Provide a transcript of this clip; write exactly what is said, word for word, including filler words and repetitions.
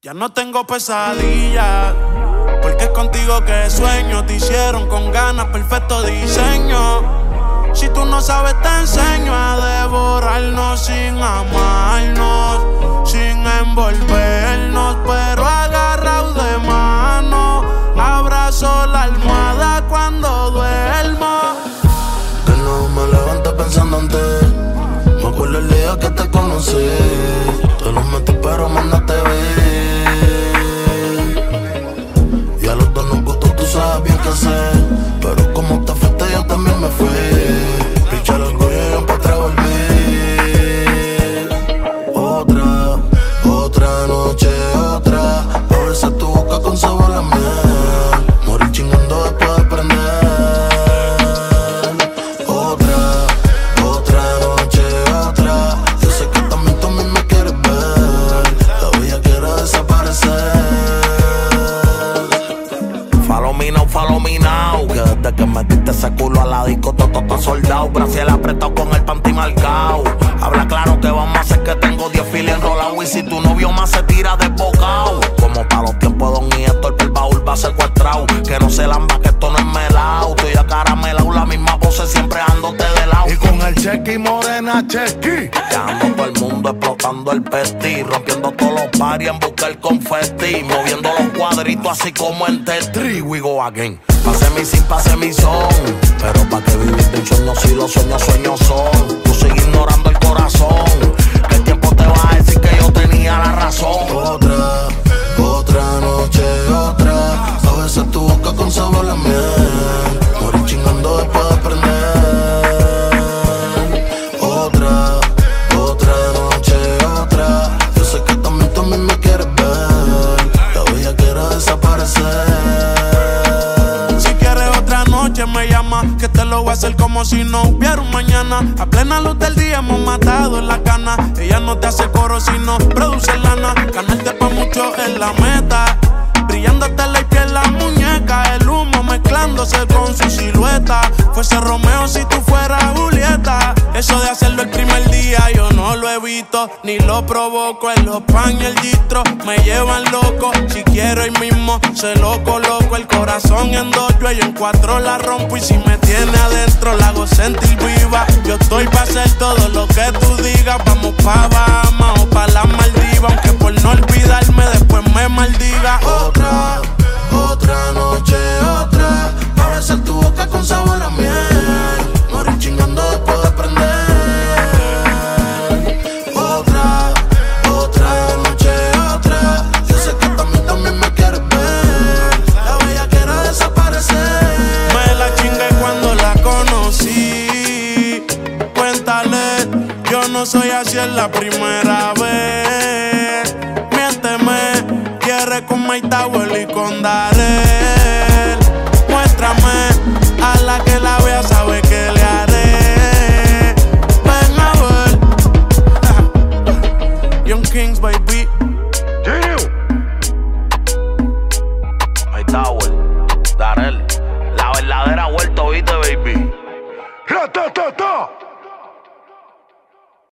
Ya no tengo pesadillas, porque es contigo que sueño. Te hicieron con ganas, perfecto diseño. Si tú no sabes te enseño a devorarnos sin amarnos, sin envolvernos, pero agarrados de mano. Abrazo la almohada cuando duermo. Que no me levanto pensando en ti. Me acuerdo el día que te conocí. Te lo metí pero más no te vi. Y a los dos nos gustó, tú sabes bien qué sé. Pero como te fuiste yo también me fui. Picha el orgullo y yo pa' atrás volví. Otra, otra noche, otra. A veces tu boca con sabor a miel. Morir chingando después de prender. Otra, otra noche, otra. Yo sé que también tú a mí me quieres ver. Todavía quiero desaparecer. Follow me now, follow me now. Que desde que metiste ese culo a la disco, todo está soldado. Brasil apretado con el panty marcao. Habla claro que vamos a hacer que tengo diez filas enrolados. Y si tu novio más se tira desbocado, como para los tiempos de Don Nieto, el baúl va secuestrado. Que no se lamba, que esto no es melao. Tú y a caramelao, la misma pose siempre dándote de lado. Y con el chequi morena chequi, dejando todo el mundo explotando el pesti, rompiendo todos los paris en busca el confeti, moviendo los cuadritos así como en Tetris. We go again. Pase mi sin, pase mi son. Pero pa' que vivir de un sueño si los sueños, sueños son. Tú sigues ignorando el corazón. Que el tiempo te va a decir que yo tenía la razón. Otra, otra noche, otra. A veces tu boca con sabor a miel. Morir chingando después de prender. Otra, otra noche, otra. Yo sé que también tú a mí me quieres ver. Todavía quiero desaparecer. Me llama, que te lo voy a hacer como si no hubiera un mañana. A plena luz del día hemos matado en la cana. Ella no te hace coro sino produce lana. Ganarte pa' mucho es la meta. Brillándote la piel la muñeca. El humo mezclándose con su silueta. Fuese Romeo si tú fueras Julieta. Eso de hacerlo el primer día yo no lo evito, ni lo provoco. En los pan y el distro me llevan loco. Si quiero hoy mismo se lo coloco. El corazón en dos, yo en cuatro la rompo. Y si me tiene adentro la hago sentir viva. Yo estoy pa' hacer todo lo que tú digas. Vamos pa' Bahamas o pa' las Maldivas. Aunque por no olvidarme después me maldiga. Otra, otra noche, otra. Para besar tu boca con sabor a miel. Morir chingando después de prender. Otra, otra noche, otra. Yo sé que también, también me quieres ver. La bella quiere desaparecer. Me la chingué cuando la conocí. Cuéntale, yo no soy así, es la primera vez. Miénteme, quiere con Mike Tower y con Daré.